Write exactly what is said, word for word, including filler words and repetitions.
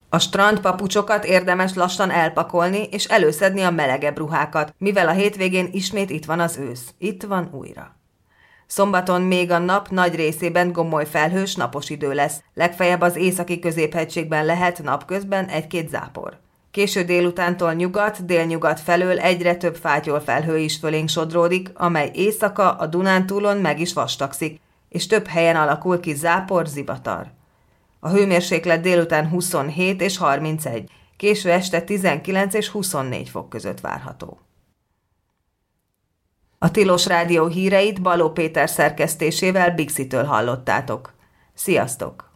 A strandpapucsokat érdemes lassan elpakolni és előszedni a melegebb ruhákat, mivel a hétvégén ismét itt van az ősz. Itt van újra. Szombaton még a nap nagy részében gomoly felhős napos idő lesz, legfeljebb az északi középhegységben lehet napközben egy-két zápor. Késő délutántól nyugat-délnyugat felől egyre több fátyol felhő is fölénk sodródik, amely éjszaka a Dunántúlon meg is vastagszik, és több helyen alakul ki zápor, zivatar. A hőmérséklet délután huszonhét és harmincegy, késő este tizenkilenc és huszonnégy fok között várható. A Tilos Rádió híreit Baló Péter szerkesztésével Bixitől hallottátok. Sziasztok!